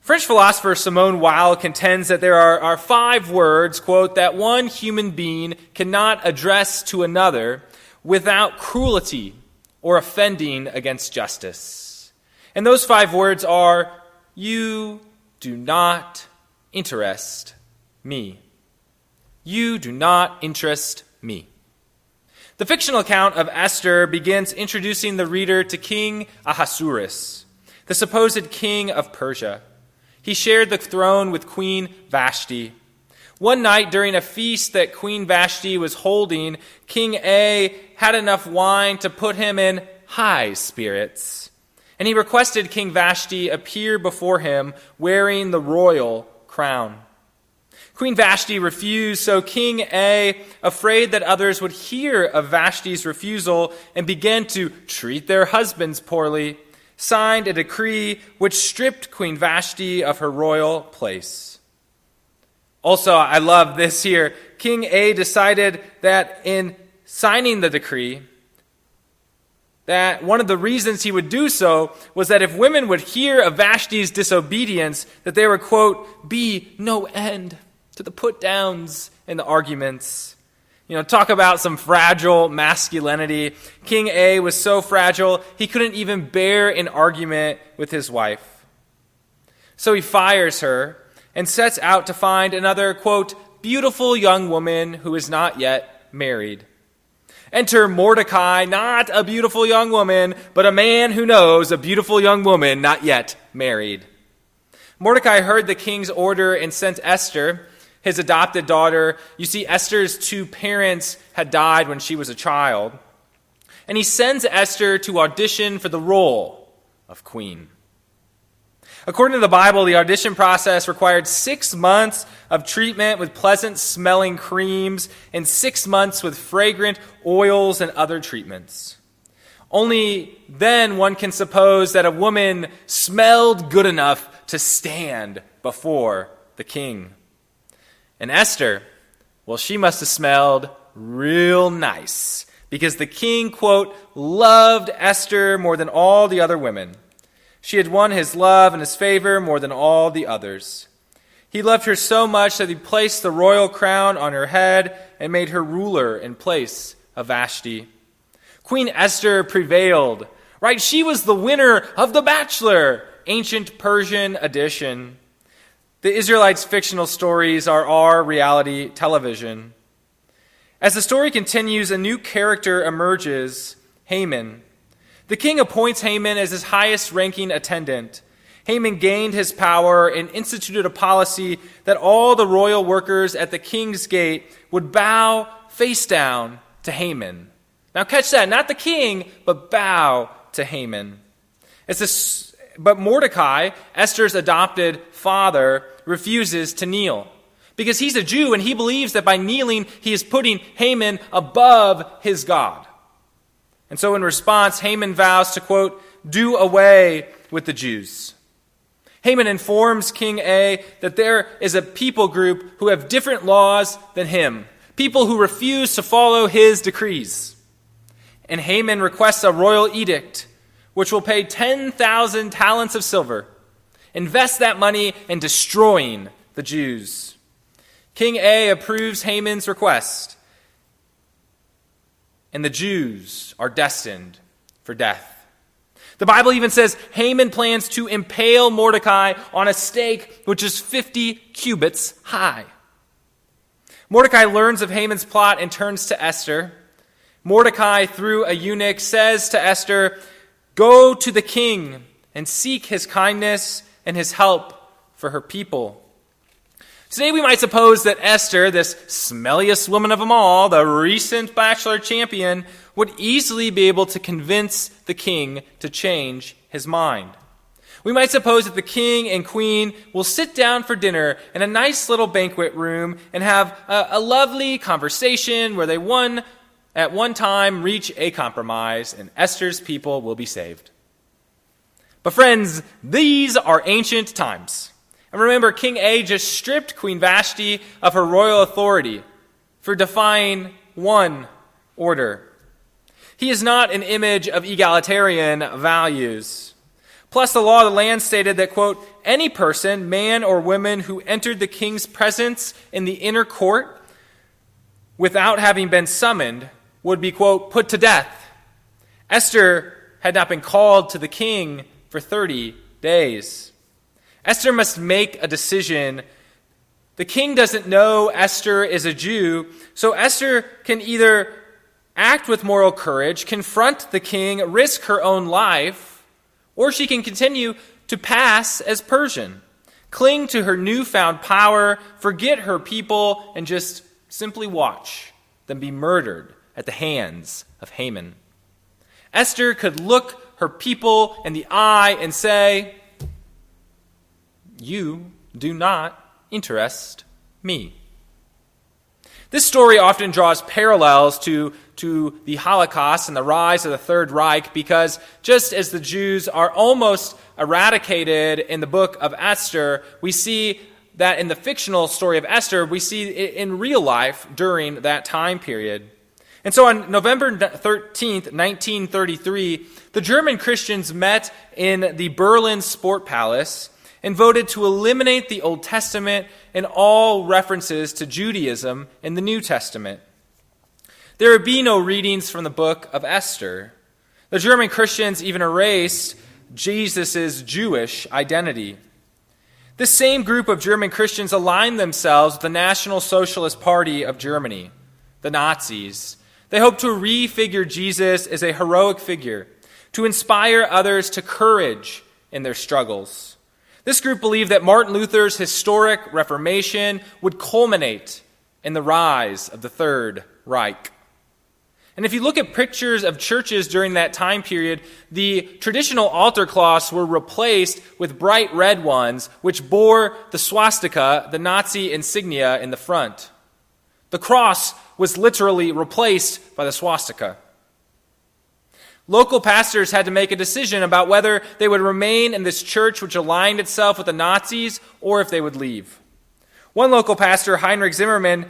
French philosopher Simone Weil contends that there are 5 words, quote, that one human being cannot address to another without cruelty or offending against justice. And those 5 words are, you do not interest me. You do not interest me. The fictional account of Esther begins introducing the reader to King Ahasuerus, the supposed king of Persia. He shared the throne with Queen Vashti. One night during a feast that Queen Vashti was holding, King A had enough wine to put him in high spirits. And he requested King Vashti appear before him wearing the royal crown. Queen Vashti refused, so King A, afraid that others would hear of Vashti's refusal and begin to treat their husbands poorly, signed a decree which stripped Queen Vashti of her royal place. Also, I love this here. King A decided that in signing the decree, that one of the reasons he would do so was that if women would hear of Vashti's disobedience, that there would, quote, be no end to the put-downs and the arguments. Talk about some fragile masculinity. King A was so fragile, he couldn't even bear an argument with his wife. So he fires her and sets out to find another, quote, beautiful young woman who is not yet married. Enter Mordecai, not a beautiful young woman, but a man who knows a beautiful young woman not yet married. Mordecai heard the king's order and sent Esther, his adopted daughter. You see, Esther's 2 parents had died when she was a child. And he sends Esther to audition for the role of queen. According to the Bible, the audition process required 6 months of treatment with pleasant-smelling creams and 6 months with fragrant oils and other treatments. Only then one can suppose that a woman smelled good enough to stand before the king. And Esther, well, she must have smelled real nice because the king, quote, loved Esther more than all the other women. She had won his love and his favor more than all the others. He loved her so much that he placed the royal crown on her head and made her ruler in place of Vashti. Queen Esther prevailed, right? She was the winner of The Bachelor, ancient Persian edition. The Israelites' fictional stories are our reality television. As the story continues, a new character emerges, Haman. The king appoints Haman as his highest-ranking attendant. Haman gained his power and instituted a policy that all the royal workers at the king's gate would bow face down to Haman. Now catch that, not the king, but bow to Haman. But Mordecai, Esther's adopted father, refuses to kneel because he's a Jew and he believes that by kneeling he is putting Haman above his God. And so in response, Haman vows to, quote, do away with the Jews. Haman informs King A that there is a people group who have different laws than him, people who refuse to follow his decrees. And Haman requests a royal edict which will pay 10,000 talents of silver, invest that money in destroying the Jews. King A approves Haman's request, and the Jews are destined for death. The Bible even says Haman plans to impale Mordecai on a stake which is 50 cubits high. Mordecai learns of Haman's plot and turns to Esther. Mordecai, through a eunuch, says to Esther, go to the king and seek his kindness and his help for her people. Today we might suppose that Esther, this smelliest woman of them all, the recent Bachelor champion, would easily be able to convince the king to change his mind. We might suppose that the king and queen will sit down for dinner in a nice little banquet room and have a lovely conversation where they at one time reach a compromise and Esther's people will be saved. But friends, these are ancient times. And remember, King A just stripped Queen Vashti of her royal authority for defying one order. He is not an image of egalitarian values. Plus, the law of the land stated that, quote, any person, man or woman, who entered the king's presence in the inner court without having been summoned would be, quote, put to death. Esther had not been called to the king for 30 days. Esther must make a decision. The king doesn't know Esther is a Jew, so Esther can either act with moral courage, confront the king, risk her own life, or she can continue to pass as Persian, cling to her newfound power, forget her people, and just simply watch them be murdered at the hands of Haman. Esther could look her people in the eye and say, "You do not interest me." This story often draws parallels to the Holocaust and the rise of the Third Reich, because just as the Jews are almost eradicated in the book of Esther, we see that in the fictional story of Esther, we see it in real life during that time period. And so on November 13th, 1933, the German Christians met in the Berlin Sport Palace and voted to eliminate the Old Testament and all references to Judaism in the New Testament. There would be no readings from the book of Esther. The German Christians even erased Jesus' Jewish identity. This same group of German Christians aligned themselves with the National Socialist Party of Germany, the Nazis. They hoped to refigure Jesus as a heroic figure, to inspire others to courage in their struggles. This group believed that Martin Luther's historic Reformation would culminate in the rise of the Third Reich. And if you look at pictures of churches during that time period, the traditional altar cloths were replaced with bright red ones, which bore the swastika, the Nazi insignia, in the front. The cross was literally replaced by the swastika. Local pastors had to make a decision about whether they would remain in this church which aligned itself with the Nazis or if they would leave. One local pastor, Heinrich Zimmermann,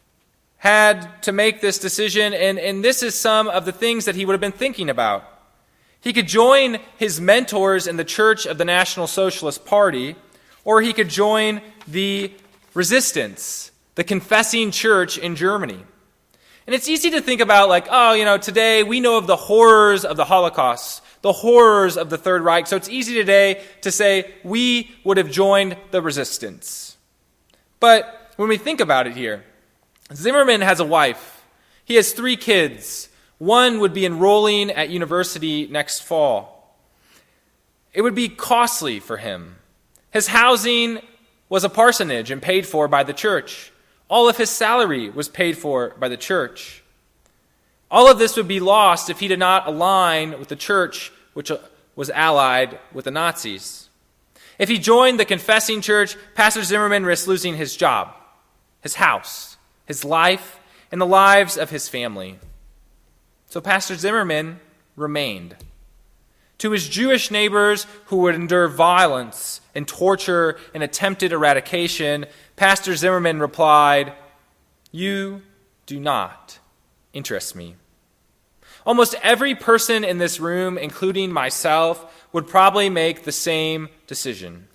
had to make this decision, and this is some of the things that he would have been thinking about. He could join his mentors in the Church of the National Socialist Party, or he could join the resistance, the confessing church in Germany. And it's easy to think about today we know of the horrors of the Holocaust, the horrors of the Third Reich, so it's easy today to say we would have joined the resistance. But when we think about it here, Zimmermann has a wife. He has 3 kids. One would be enrolling at university next fall. It would be costly for him. His housing was a parsonage and paid for by the church. All of his salary was paid for by the church. All of this would be lost if he did not align with the church which was allied with the Nazis. If he joined the confessing church, Pastor Zimmermann risked losing his job, his house, his life, and the lives of his family. So Pastor Zimmermann remained. To his Jewish neighbors who would endure violence and torture and attempted eradication, Pastor Zimmermann replied, "You do not interest me." Almost every person in this room, including myself, would probably make the same decision.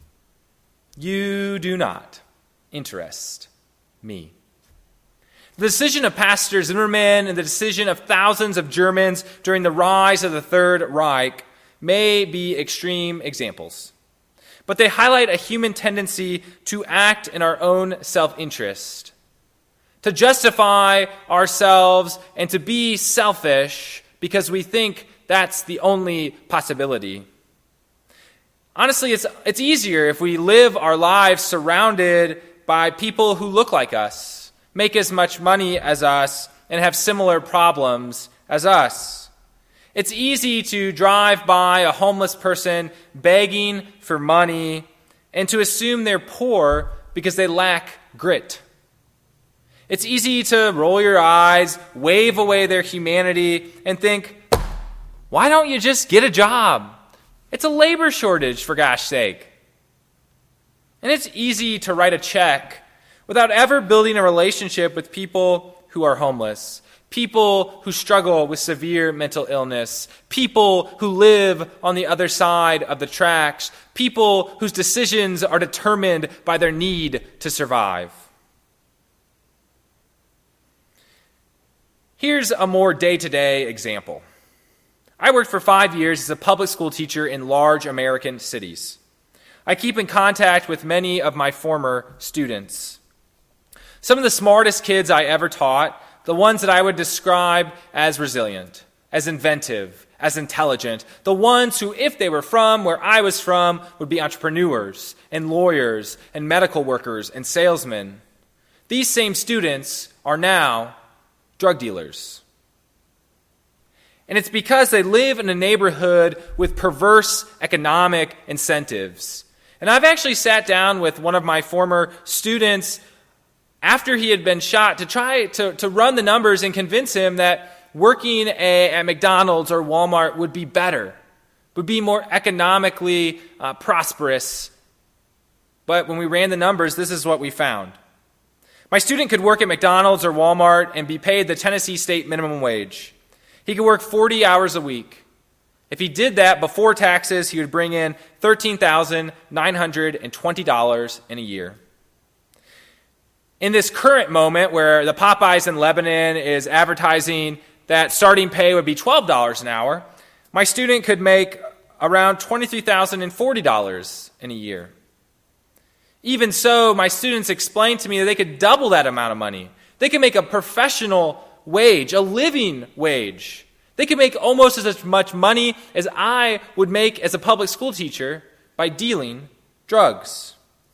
You do not interest me. The decision of Pastor Zimmermann and the decision of thousands of Germans during the rise of the Third Reich may be extreme examples, but they highlight a human tendency to act in our own self-interest, to justify ourselves and to be selfish because we think that's the only possibility. Honestly, it's easier if we live our lives surrounded by people who look like us, make as much money as us, and have similar problems as us. It's easy to drive by a homeless person begging for money and to assume they're poor because they lack grit. It's easy to roll your eyes, wave away their humanity, and think, why don't you just get a job? It's a labor shortage, for gosh sake. And it's easy to write a check without ever building a relationship with people who are homeless, people who struggle with severe mental illness, people who live on the other side of the tracks, people whose decisions are determined by their need to survive. Here's a more day-to-day example. I worked for 5 years as a public school teacher in large American cities. I keep in contact with many of my former students. Some of the smartest kids I ever taught, the ones that I would describe as resilient, as inventive, as intelligent, the ones who, if they were from where I was from, would be entrepreneurs and lawyers and medical workers and salesmen. These same students are now drug dealers. And it's because they live in a neighborhood with perverse economic incentives. And I've actually sat down with one of my former students after he had been shot to try to run the numbers and convince him that working at McDonald's or Walmart would be better, would be more economically prosperous. But when we ran the numbers, this is what we found. My student could work at McDonald's or Walmart and be paid the Tennessee state minimum wage. He could work 40 hours a week. If he did that before taxes, he would bring in $13,920 in a year. In this current moment where the Popeyes in Lebanon is advertising that starting pay would be $12 an hour, my student could make around $23,040 in a year. Even so, my students explained to me that they could double that amount of money. They could make a professional wage, a living wage. They could make almost as much money as I would make as a public school teacher by dealing drugs.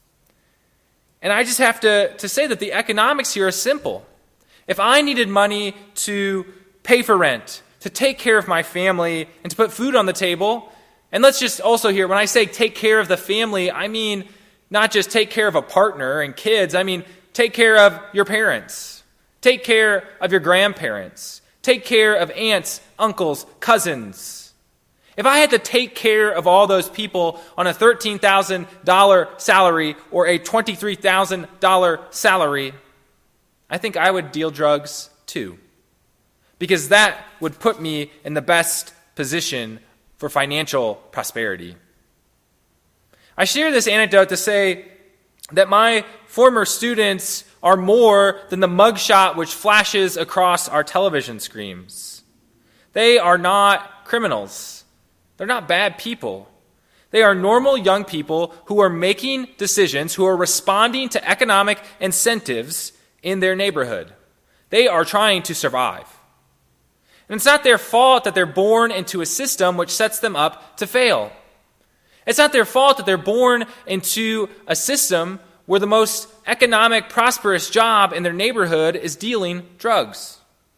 And I just have to say that the economics here are simple. If I needed money to pay for rent, to take care of my family, and to put food on the table, and let's just also hear, when I say take care of the family, I mean not just take care of a partner and kids, I mean take care of your parents, take care of your grandparents, take care of aunts, uncles, cousins. If I had to take care of all those people on a $13,000 salary or a $23,000 salary, I think I would deal drugs too, because that would put me in the best position for financial prosperity. I share this anecdote to say that my former students are more than the mugshot which flashes across our television screens. They are not criminals. They're not bad people. They are normal young people who are making decisions, who are responding to economic incentives in their neighborhood. They are trying to survive. And it's not their fault that they're born into a system which sets them up to fail. It's not their fault that they're born into a system where the most economic, prosperous job in their neighborhood is dealing drugs.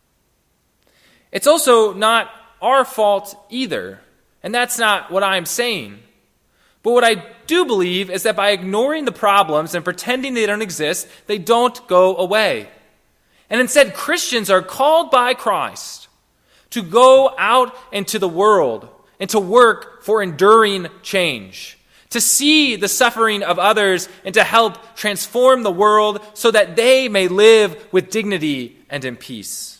It's also not our fault either. And that's not what I'm saying. But what I do believe is that by ignoring the problems and pretending they don't exist, they don't go away. And instead, Christians are called by Christ to go out into the world and to work for enduring change, to see the suffering of others and to help transform the world so that they may live with dignity and in peace.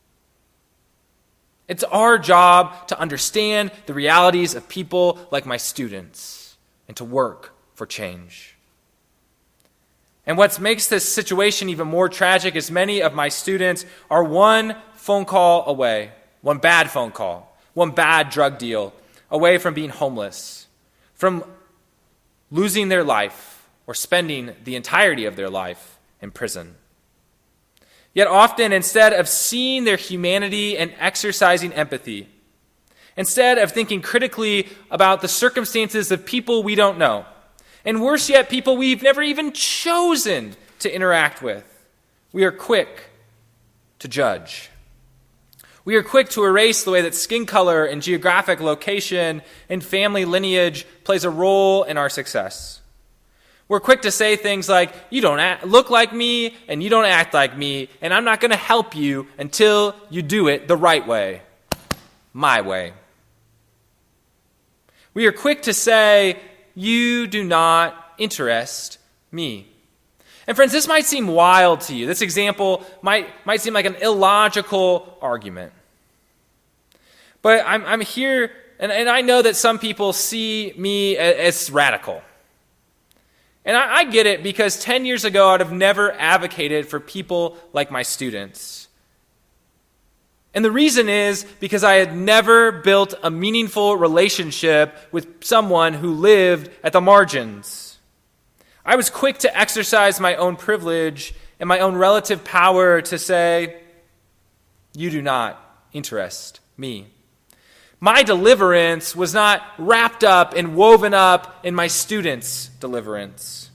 It's our job to understand the realities of people like my students and to work for change. And what makes this situation even more tragic is many of my students are one phone call away, one bad phone call, one bad drug deal away from being homeless, from losing their life or spending the entirety of their life in prison. Yet often, instead of seeing their humanity and exercising empathy, instead of thinking critically about the circumstances of people we don't know, and worse yet, people we've never even chosen to interact with, we are quick to judge. We are quick to erase the way that skin color and geographic location and family lineage plays a role in our success. We're quick to say things like, you don't look like me and you don't act like me, and I'm not going to help you until you do it the right way, my way. We are quick to say, you do not interest me. And friends, this might seem wild to you. This example might seem like an illogical argument. But I'm here, and I know that some people see me as radical. And I get it, because 10 years ago, I'd have never advocated for people like my students. And the reason is because I had never built a meaningful relationship with someone who lived at the margins. I was quick to exercise my own privilege and my own relative power to say, "You do not interest me." My deliverance was not wrapped up and woven up in my students' deliverance.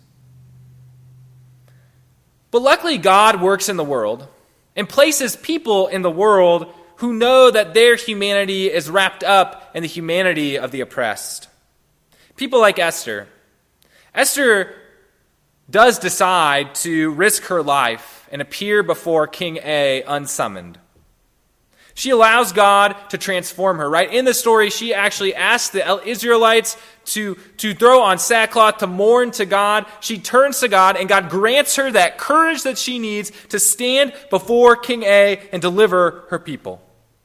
But luckily, God works in the world and places people in the world who know that their humanity is wrapped up in the humanity of the oppressed. People like Esther. Esther does decide to risk her life and appear before King A unsummoned. She allows God to transform her, right? In the story, she actually asks the Israelites to throw on sackcloth, to mourn to God. She turns to God, and God grants her that courage that she needs to stand before King A and deliver her people.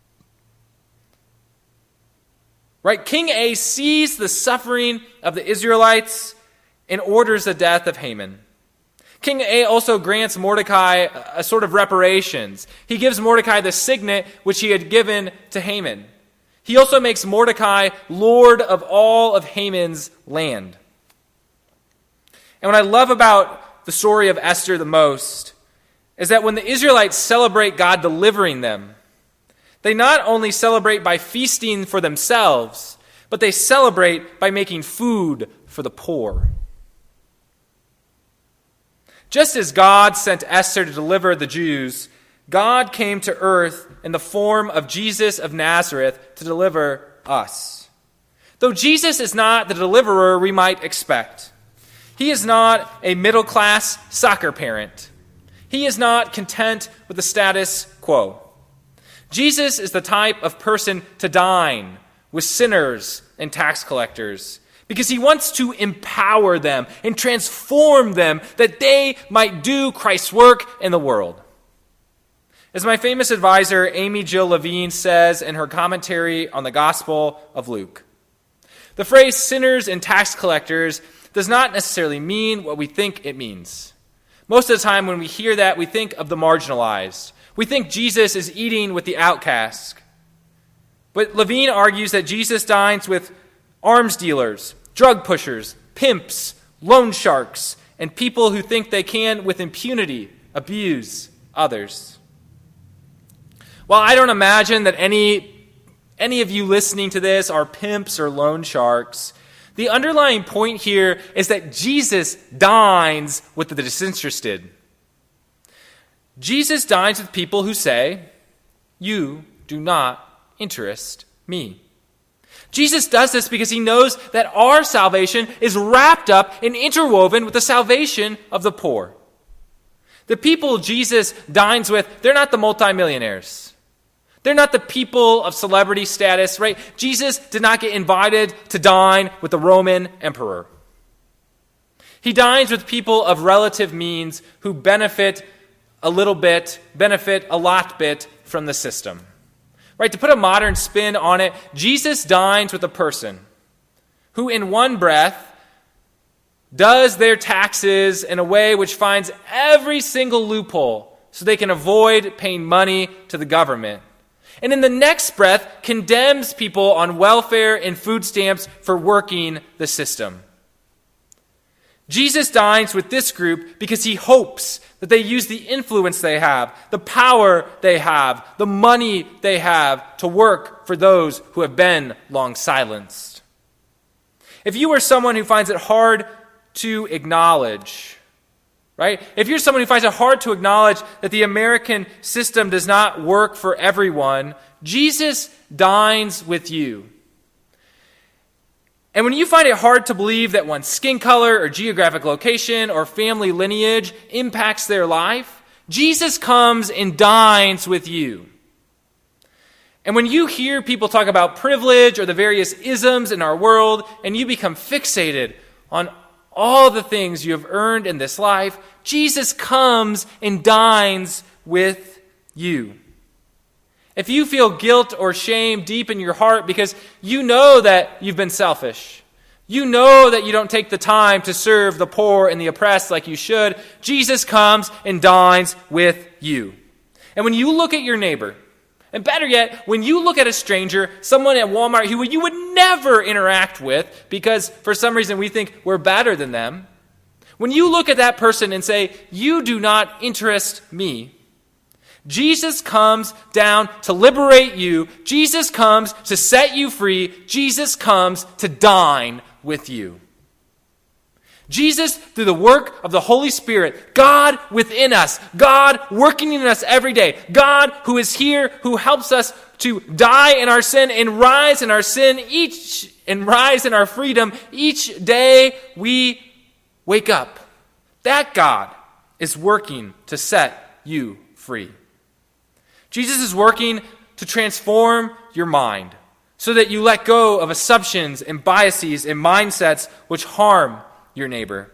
Right? King A sees the suffering of the Israelites and orders the death of Haman. King A also grants Mordecai a sort of reparations. He gives Mordecai the signet which he had given to Haman. He also makes Mordecai lord of all of Haman's land. And what I love about the story of Esther the most is that when the Israelites celebrate God delivering them, they not only celebrate by feasting for themselves, but they celebrate by making food for the poor. Just as God sent Esther to deliver the Jews, God came to earth in the form of Jesus of Nazareth to deliver us. Though Jesus is not the deliverer we might expect. He is not a middle-class soccer parent. He is not content with the status quo. Jesus is the type of person to dine with sinners and tax collectors, because he wants to empower them and transform them that they might do Christ's work in the world. As my famous advisor, Amy Jill Levine, says in her commentary on the Gospel of Luke, the phrase sinners and tax collectors does not necessarily mean what we think it means. Most of the time when we hear that, we think of the marginalized. We think Jesus is eating with the outcast. But Levine argues that Jesus dines with arms dealers, drug pushers, pimps, loan sharks, and people who think they can, with impunity, abuse others. While I don't imagine that any of you listening to this are pimps or loan sharks, the underlying point here is that Jesus dines with the disinterested. Jesus dines with people who say, "You do not interest me." Jesus does this because he knows that our salvation is wrapped up and interwoven with the salvation of the poor. The people Jesus dines with, they're not the multimillionaires. They're not the people of celebrity status, right? Jesus did not get invited to dine with the Roman emperor. He dines with people of relative means who benefit a little bit, benefit a lot bit from the system. Right, to put a modern spin on it, Jesus dines with a person who in one breath does their taxes in a way which finds every single loophole so they can avoid paying money to the government. And in the next breath, condemns people on welfare and food stamps for working the system. Jesus dines with this group because he hopes that they use the influence they have, the power they have, the money they have to work for those who have been long silenced. If you are someone who finds it hard to acknowledge, right? If you're someone who finds it hard to acknowledge that the American system does not work for everyone, Jesus dines with you. And when you find it hard to believe that one's skin color or geographic location or family lineage impacts their life, Jesus comes and dines with you. And when you hear people talk about privilege or the various isms in our world, and you become fixated on all the things you have earned in this life, Jesus comes and dines with you. If you feel guilt or shame deep in your heart because you know that you've been selfish, you know that you don't take the time to serve the poor and the oppressed like you should, Jesus comes and dines with you. And when you look at your neighbor, and better yet, when you look at a stranger, someone at Walmart who you would never interact with because for some reason we think we're better than them, when you look at that person and say, "You do not interest me," Jesus comes down to liberate you. Jesus comes to set you free. Jesus comes to dine with you. Jesus, through the work of the Holy Spirit, God within us, God working in us every day, God who is here, who helps us to die in our sin and rise in our sin and rise in our freedom each day we wake up. That God is working to set you free. Jesus is working to transform your mind so that you let go of assumptions and biases and mindsets which harm your neighbor.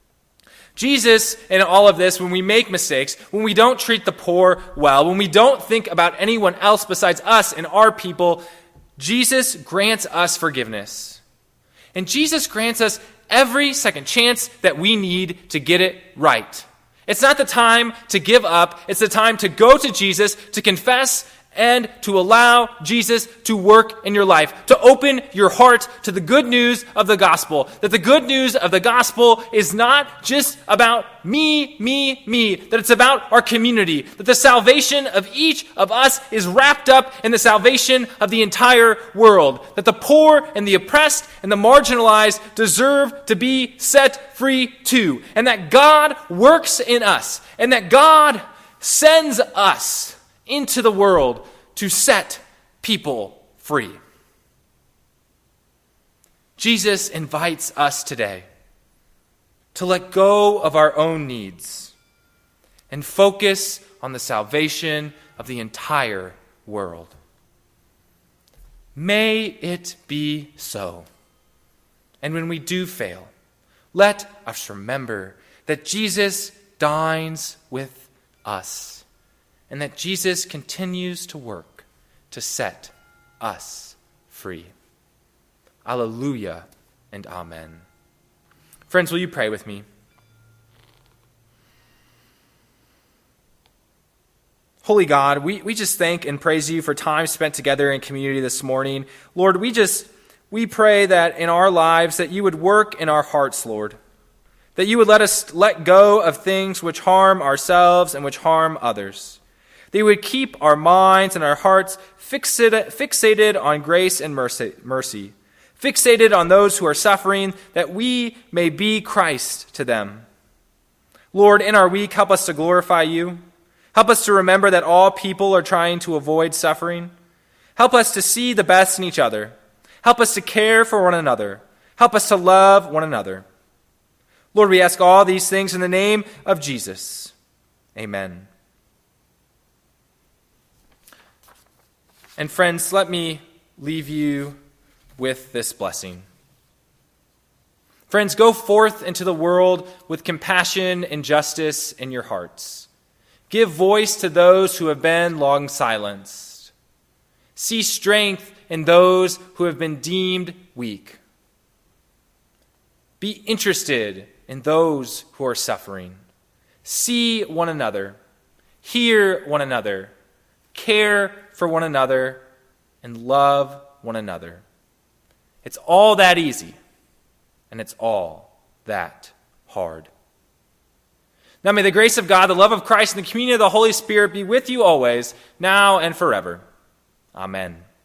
Jesus, in all of this, when we make mistakes, when we don't treat the poor well, when we don't think about anyone else besides us and our people, Jesus grants us forgiveness. And Jesus grants us every second chance that we need to get it right. It's not the time to give up. It's the time to go to Jesus, to confess, and to allow Jesus to work in your life, to open your heart to the good news of the gospel. That the good news of the gospel is not just about me, that it's about our community. That the salvation of each of us is wrapped up in the salvation of the entire world. That the poor and the oppressed and the marginalized deserve to be set free too. And that God works in us. And that God sends us into the world to set people free. Jesus invites us today to let go of our own needs and focus on the salvation of the entire world. May it be so. And when we do fail, let us remember that Jesus dines with us. And that Jesus continues to work to set us free. Alleluia and amen. Friends, will you pray with me? Holy God, we just thank and praise you for time spent together in community this morning. Lord, we pray that in our lives that you would work in our hearts, Lord. That you would let us let go of things which harm ourselves and which harm others. They would keep our minds and our hearts fixated on grace and mercy, fixated on those who are suffering, that we may be Christ to them. Lord, in our week, help us to glorify you. Help us to remember that all people are trying to avoid suffering. Help us to see the best in each other. Help us to care for one another. Help us to love one another. Lord, we ask all these things in the name of Jesus. Amen. And friends, let me leave you with this blessing. Friends, go forth into the world with compassion and justice in your hearts. Give voice to those who have been long silenced. See strength in those who have been deemed weak. Be interested in those who are suffering. See one another. Hear one another. Care for one another, and love one another. It's all that easy, and it's all that hard. Now may the grace of God, the love of Christ, and the communion of the Holy Spirit be with you always, now and forever. Amen.